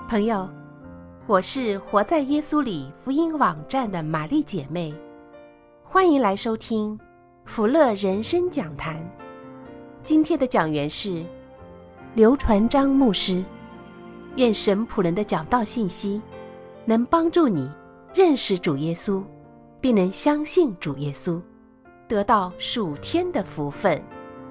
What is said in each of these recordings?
朋友，我是活在耶稣里福音网站的玛丽姐妹，欢迎来收听福乐人生讲坛。今天的讲员是刘传章牧师。愿神仆人的讲道信息能帮助你认识主耶稣，并能相信主耶稣，得到属天的福分。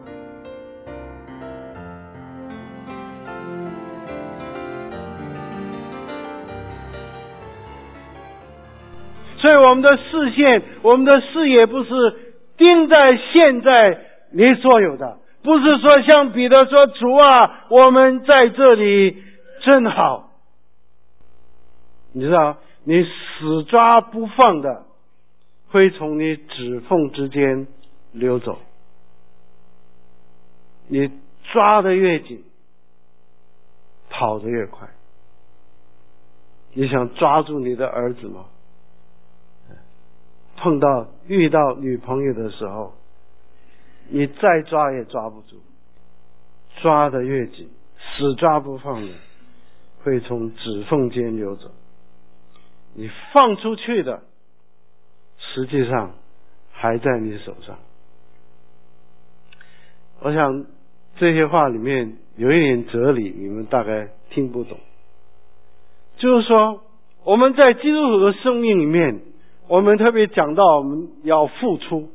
所以我们的视线，我们的视野不是盯在现在你所有的，不是说像彼得说，主啊，我们在这里真好。你知道，你死抓不放的会从你指缝之间流走，你抓得越紧，跑得越快。你想抓住你的儿子吗？遇到女朋友的时候，你再抓也抓不住，抓得越紧，死抓不放的会从指缝间流走。你放出去的实际上还在你手上。我想这些话里面有一点哲理，你们大概听不懂。就是说，我们在基督徒的生命里面，我们特别讲到我们要付出。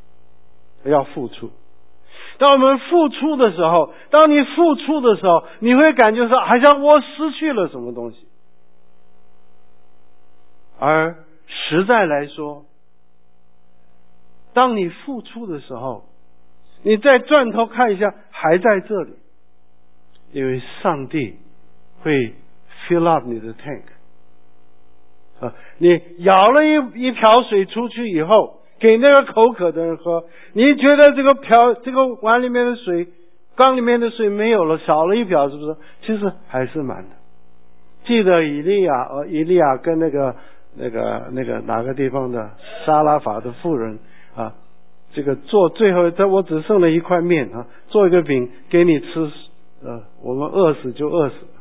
当我们付出的时候，当你付出的时候，你会感觉说好像我失去了什么东西。而实在来说，当你付出的时候，你再转头看一下，还在这里。因为上帝会 fill up 你的 tank。你舀了一瓢水出去以后，给那个口渴的人喝，你觉得这个碗里面的水，缸里面的水没有了，少了一瓢，是不是？其实还是满的。记得以利亚跟那个哪个地方的撒拉法的妇人啊，这个做最后我只剩了一块面啊，做一个饼给你吃，我们饿死就饿死了。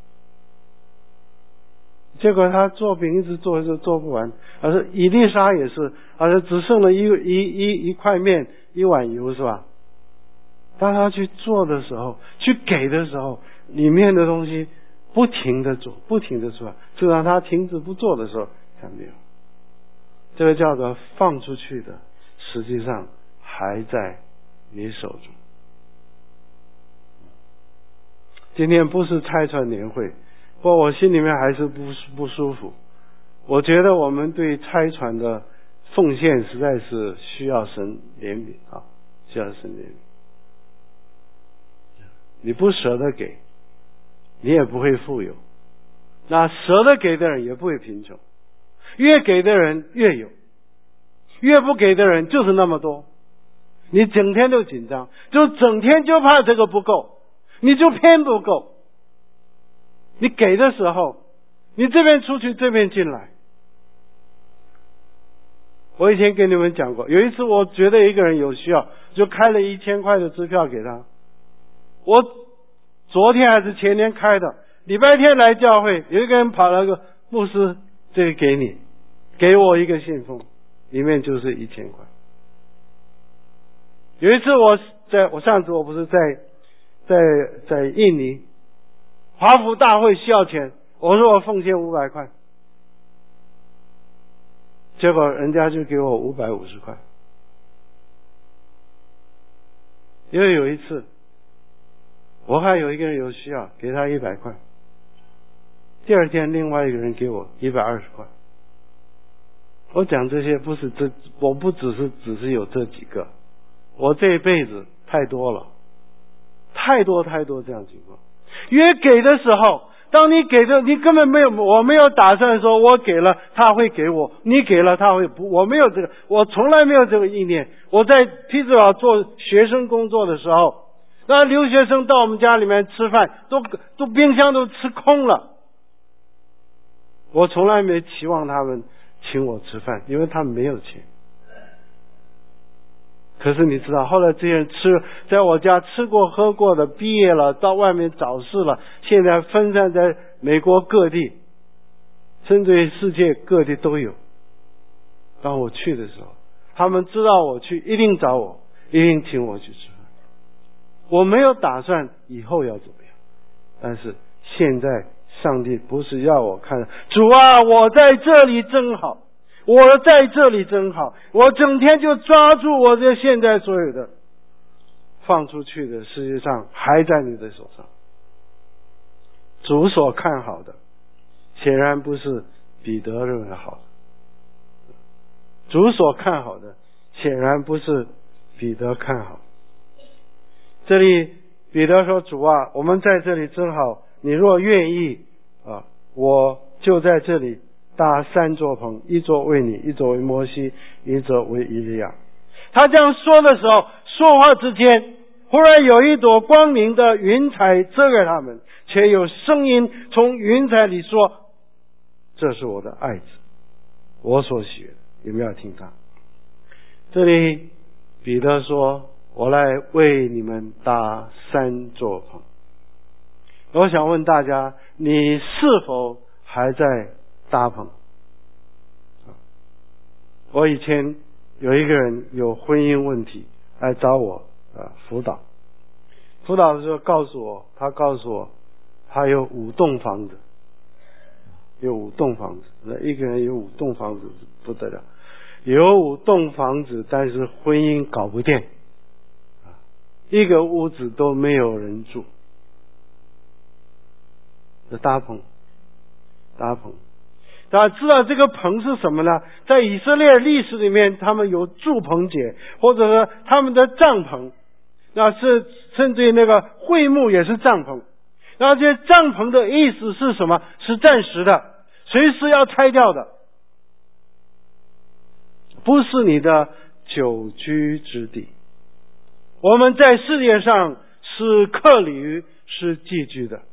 结果他做饼一直做不完，而是以利沙也是，而是只剩了一块面一碗油，是吧？当他去做的时候，去给的时候，里面的东西不停的做，就让他停止不做的时候，看没有？这个叫做放出去的，实际上还在你手中。今天不是拆船年会，不过我心里面还是不舒服。我觉得我们对拆船的奉献实在是需要神怜悯啊，需要神怜悯。你不舍得给，你也不会富有。那舍得给的人也不会贫穷，越给的人越有，越不给的人就是那么多。你整天都紧张，就整天就怕这个不够，你就偏不够。你给的时候，你这边出去，这边进来。我以前跟你们讲过，有一次我觉得一个人有需要，就开了1000块的支票给他。我昨天还是前天开的，礼拜天来教会，有一个人跑了个牧师，这个给你，给我一个信封，里面就是1000块。有一次上次我不是在印尼华府大会需要钱，我说我奉献500块，结果人家就给我550块。因为有一次我还有一个人有需要，给他100块，第二天另外一个人给我120块。我讲这些我不只是有这几个，我这一辈子太多了，太多这样情况。越给的时候，当你给的，你根本我没有打算说我给了他会给我，你给了他会不，我没有这个，我从来没有这个意念。我在匹兹堡做学生工作的时候，那留学生到我们家里面吃饭，都冰箱都吃空了。我从来没期望他们请我吃饭，因为他们没有钱。 可是你知道，后来这些人在我家吃过喝过的，毕业了，到外面找事了，现在分散在美国各地，甚至于世界各地都有。当我去的时候，他们知道我去，一定找我，一定请我去吃饭。我没有打算以后要怎么样，但是现在上帝不是要我看，主啊，我在这里真好，我在这里真好，我整天就抓住我这现在所有的，放出去的世界上还在你的手上。主所看好的显然不是彼得认为好的，主所看好的显然不是彼得看好的。这里彼得说，主啊，我们在这里真好，你若愿意我就在这里搭3座棚，一座为你，一座为摩西，一座为以利亚。他这样说的时候，说话之间忽然有一朵光明的云彩遮盖他们，且有声音从云彩里说，这是我的爱子，我所喜悦的，有没有听他？这里彼得说，我来为你们搭3座棚。我想问大家，你是否还在搭棚？我以前有一个人有婚姻问题来找我辅导的时候告诉我他有5栋房子，那一个人有5栋房子不得了，有5栋房子，但是婚姻搞不定，一个屋子都没有人住。搭棚，大家知道这个棚是什么呢？在以色列历史里面，他们有住棚节，或者说他们的帐篷，那是甚至于那个会幕也是帐篷。那这些帐篷的意思是什么？是暂时的，随时要拆掉的，不是你的久居之地。我们在世界上是客旅，是寄居的。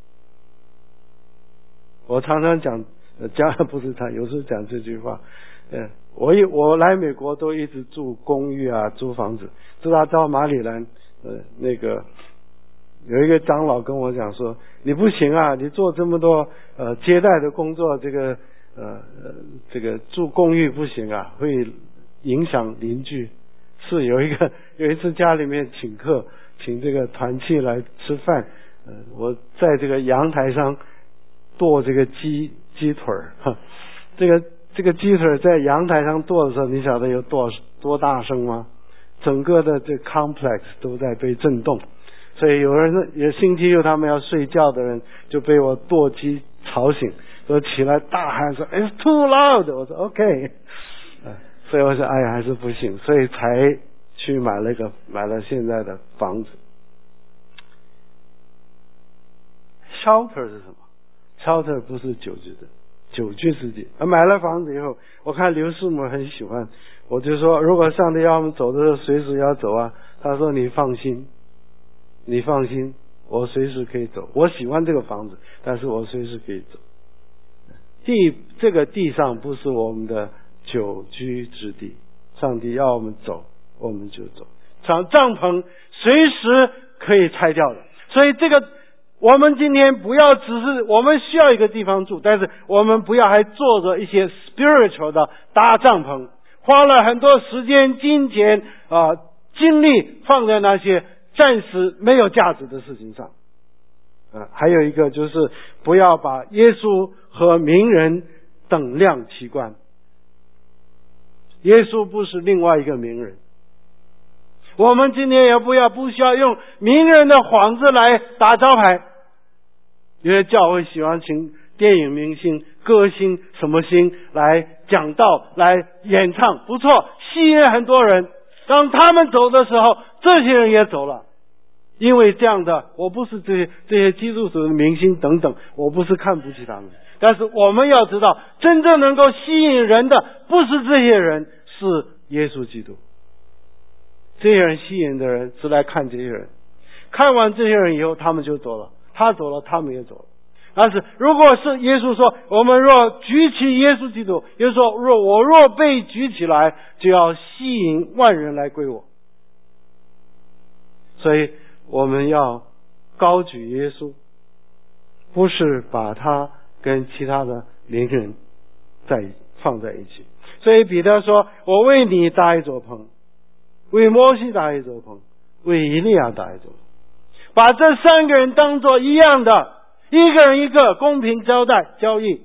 我常常讲不是有时候讲这句话。我来美国都一直住公寓啊，租房子。直到马里兰，那个有一个长老跟我讲说，你不行啊，你做这么多接待的工作，这个住公寓不行啊，会影响邻居。是有一次家里面请这个团契来吃饭，我在这个阳台上剁这个鸡腿儿，这个鸡腿在阳台上剁的时候，你晓得有多大声吗？整个的这 complex 都在被震动，所以有人也星期六他们要睡觉的人就被我剁鸡吵醒，都起来大喊说 It's too loud。 我说 OK， 所以我说哎呀还是不行，所以才去买了现在的房子。shelter 是什么？shelter 不是久居之地。买了房子以后，我看刘师母很喜欢，我就说如果上帝要我们走的时候随时要走啊，他说你放心，我随时可以走，我喜欢这个房子，但是我随时可以走。这个地上不是我们的久居之地，上帝要我们走我们就走，帐篷随时可以拆掉的。所以这个我们今天不要只是我们需要一个地方住，但是我们不要还做着一些 spiritual 的搭帐篷，花了很多时间金钱精力放在那些暂时没有价值的事情上。还有一个就是不要把耶稣和名人等量齐观。耶稣不是另外一个名人，我们今天也不需要用名人的幌子来打招牌。因为教会喜欢请电影明星、歌星、什么星来讲道、来演唱，不错，吸引很多人。当他们走的时候，这些人也走了。因为这样的，我不是这些基督徒的明星等等，我不是看不起他们，但是我们要知道，真正能够吸引人的不是这些人，是耶稣基督。这些人吸引的人是来看这些人，看完这些人以后他们就走了，他走了他们也走了。但是如果是耶稣说，我们若举起耶稣基督，耶稣说我若被举起来，就要吸引万人来归我。 所以我们要高举耶稣，不是把他跟其他的灵人放在一起。所以彼得说，我为你搭一座棚，为摩西搭一座棚，为以利亚搭一座棚，把这三个人当作一样的，一个人一个，公平交易。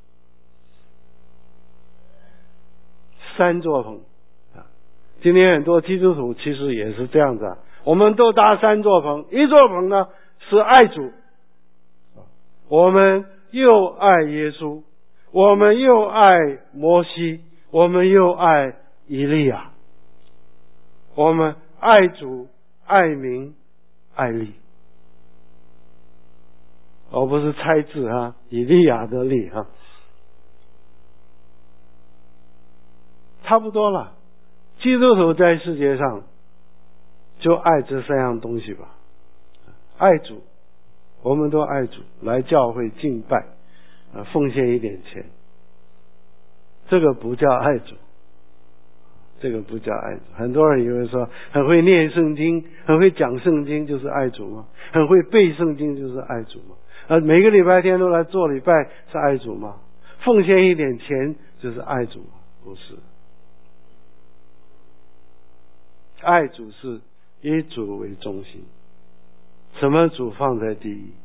三座棚今天很多基督徒其实也是这样子我们都搭三座棚，一座棚呢是爱主，我们又爱耶稣，我们又爱摩西，我们又爱以利亚，我们爱主、爱民、爱利，而不是猜字以利亚的利差不多了。基督徒在世界上就爱这三样东西吧。爱主，我们都爱主，来教会敬拜，奉献一点钱，这个不叫爱主，这个不叫爱主。很多人以为说很会念圣经，很会讲圣经就是爱主吗？很会背圣经就是爱主吗？每个礼拜天都来做礼拜是爱主吗？奉献一点钱就是爱主吗？不是。爱主是以主为中心，什么主放在第一？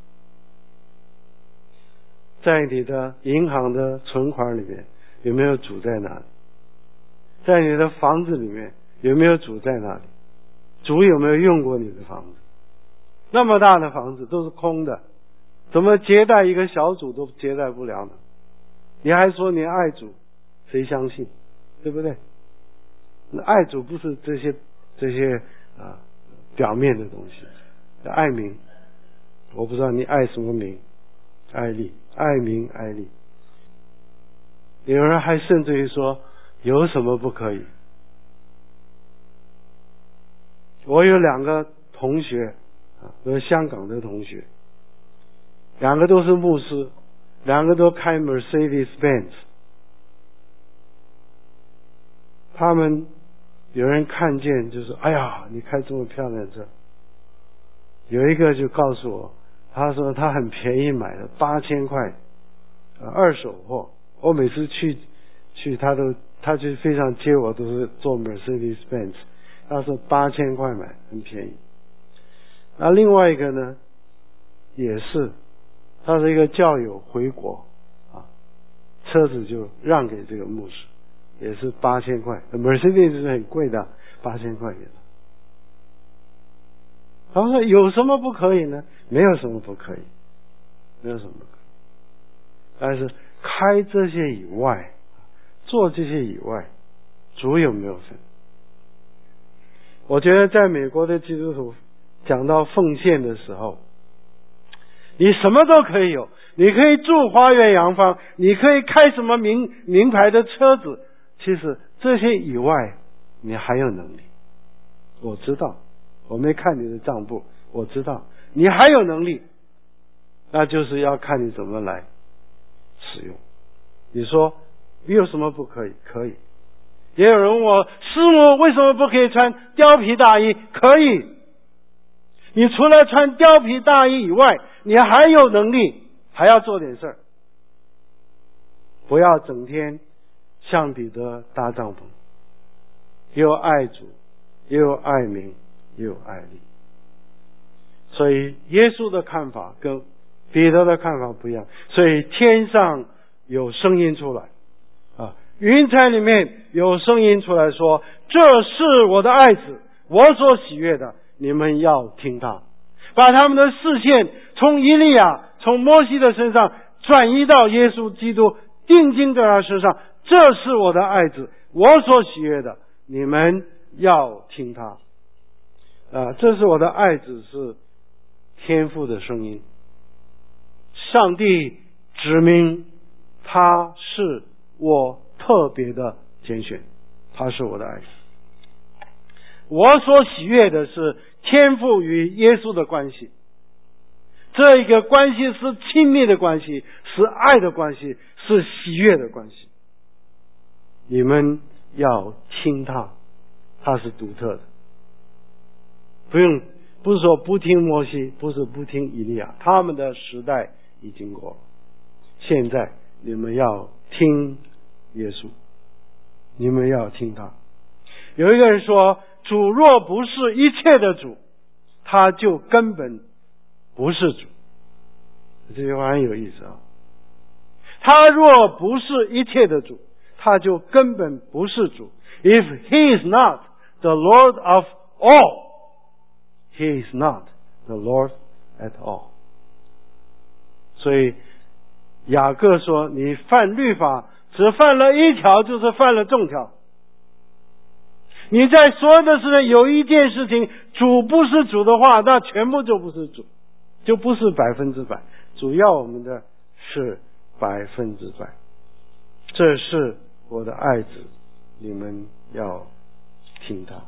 在你的银行的存款里面有没有主在哪里？在你的房子里面有没有主在哪里？主有没有用过你的房子？那么大的房子都是空的，怎么接待一个小主都接待不了呢？你还说你爱主，谁相信？对不对？那爱主不是这些表面的东西。爱民，我不知道你爱什么民，爱利，爱民爱利。有人还甚至于说有什么不可以？我有两个同学都是香港的同学，两个都是牧师，两个都开 Mercedes-Benz。 他们有人看见就是哎呀你开这么漂亮的车，有一个就告诉我，他说他很便宜买的，8000块二手货。我每次去他就非常接我都是坐 Mercedes-Benz， 他说8000块买很便宜。那另外一个呢也是，他是一个教友回国车子就让给这个牧师，也是8000块。Mercedes 是很贵的，8000块给他。他说有什么不可以呢？没有什么不可以，没有什么不可以。但是开这些以外，做这些以外，主有没有分？我觉得在美国的基督徒讲到奉献的时候，你什么都可以有，你可以住花园洋房，你可以开什么名牌的车子，其实这些以外你还有能力。我知道，我没看你的账簿，我知道你还有能力，那就是要看你怎么来使用。你说你有什么不可以？可以。也有人问我，师母为什么不可以穿貂皮大衣？可以。你除了穿貂皮大衣以外，你还有能力，还要做点事儿。不要整天像彼得搭帐篷，又爱主，又爱民，又爱利。所以耶稣的看法跟彼得的看法不一样。所以天上有声音出来云彩里面有声音出来说，这是我的爱子，我所喜悦的，你们要听他。把他们的视线从以利亚、从摩西的身上转移到耶稣基督，定睛在他身上。这是我的爱子，我所喜悦的，你们要听他。这是我的爱子，是天父的声音。上帝指明他是我特别的拣选，他是我的爱子。我所喜悦的是天父与耶稣的关系，这一个关系是亲密的关系，是爱的关系，是喜悦的关系。你们要听他，他是独特的， 不是说不听摩西，不是不听以利亚，他们的时代已经过了。现在你们要听耶稣，你们要听他。有一个人说，主若不是一切的主，他就根本不是主。这句话很有意思啊。他若不是一切的主，他就根本不是主。If he is not the Lord of all, he is not the Lord at all. 所以雅各说，你犯律法只犯了一条，就是犯了众条。你在所有的事情有一件事情主不是主的话，那全部就不是主，就不是100%。主要我们的是100%。这是我的爱子，你们要听他。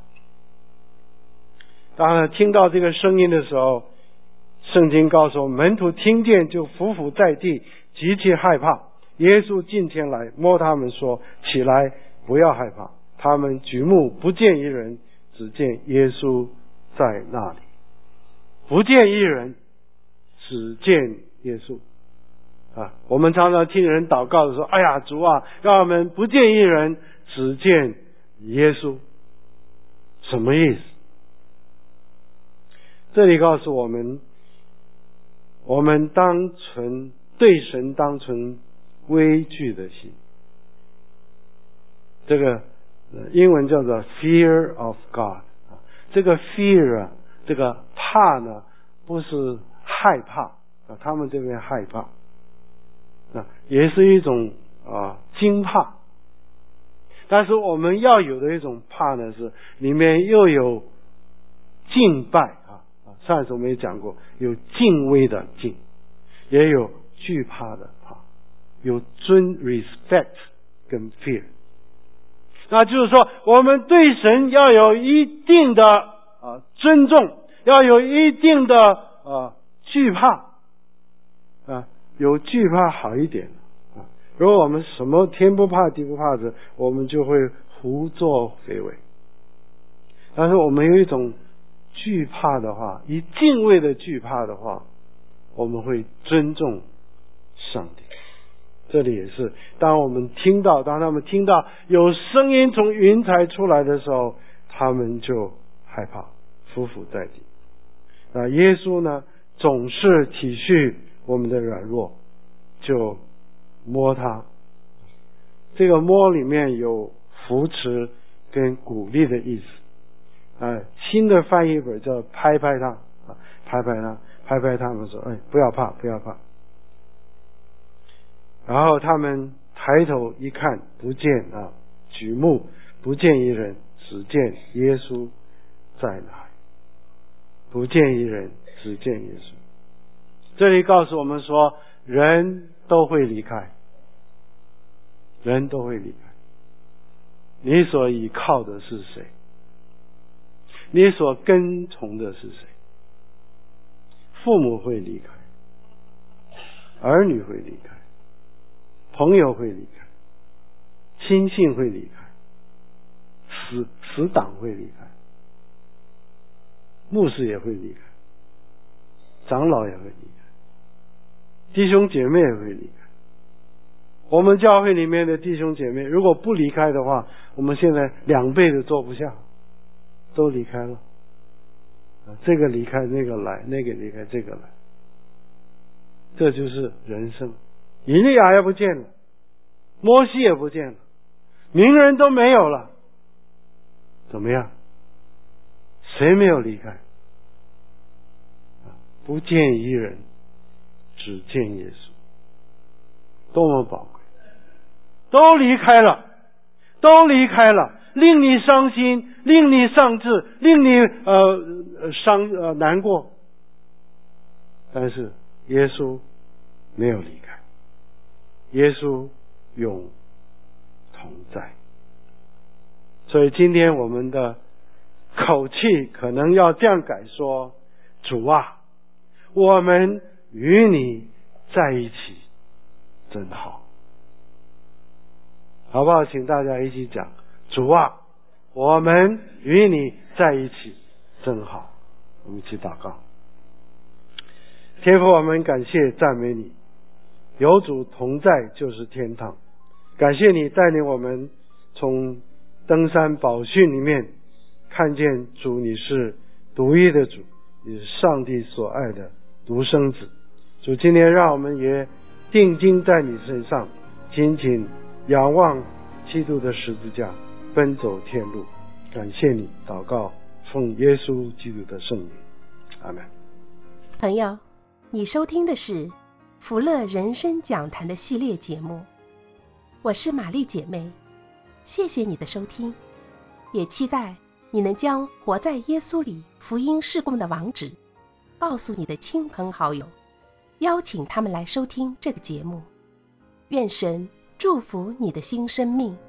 当然听到这个声音的时候，圣经告诉我们，门徒听见就伏伏在地，极其害怕。耶稣近前来摸他们说，起来，不要害怕。他们举目不见一人，只见耶稣在那里。不见一人，只见耶稣。我们常常听人祷告的时候，哎呀，主啊，让我们不见一人，只见耶稣。什么意思？这里告诉我们，我们当存对神当存畏惧的心。这个英文叫做 fear of God。这个 fear 这个怕呢，不是害怕他们这边害怕也是一种惊怕。但是我们要有的一种怕呢，是里面又有敬拜上一次我们也讲过，有敬畏的敬，也有惧怕的怕，有尊 respect 跟 fear。那就是说，我们对神要有一定的尊重，要有一定的惧怕有惧怕好一点如果我们什么天不怕地不怕的，我们就会胡作非为。但是我们有一种惧怕的话，以敬畏的惧怕的话，我们会尊重上帝。这里也是，当他们听到有声音从云彩出来的时候，他们就害怕，伏伏在地。那耶稣呢，总是体恤我们的软弱，就摸他。这个摸里面有扶持跟鼓励的意思。新的翻译本叫拍拍他，拍拍他们说，不要怕，不要怕。然后他们抬头一看，不见举目不见一人，只见耶稣在哪里。不见一人，只见耶稣。这里告诉我们说，人都会离开，人都会离开。你所依靠的是谁？你所跟从的是谁？父母会离开，儿女会离开，朋友会离开，亲信会离开，死党会离开，牧师也会离开，长老也会离开，弟兄姐妹也会离开。我们教会里面的弟兄姐妹如果不离开的话，我们现在2辈子坐不下，都离开了。这个离开那个来，那个离开这个来，这就是人生。以利亚也不见了，摩西也不见了，名人都没有了，怎么样？谁没有离开？不见一人，只见耶稣。多么宝贵！都离开了，都离开了，令你伤心，令你丧志，令你难过。但是耶稣没有离开，耶稣永同在。所以今天我们的口气可能要这样改说：主啊，我们与你在一起真好。好不好？请大家一起讲：主啊，我们与你在一起真好。 我们一起祷告。天父，我们感谢赞美你，有主同在就是天堂。感谢你带领我们从登山宝训里面看见主，你是独一的主，你是上帝所爱的独生子。主，今天让我们也定睛在你身上，紧紧仰望基督的十字架，奔走天路。感谢你，祷告奉耶稣基督的圣名，阿们。 朋友，你收听的是福乐人生讲坛的系列节目，我是玛丽姐妹，谢谢你的收听，也期待你能将活在耶稣里福音事工的网址告诉你的亲朋好友，邀请他们来收听这个节目。愿神祝福你的新生命。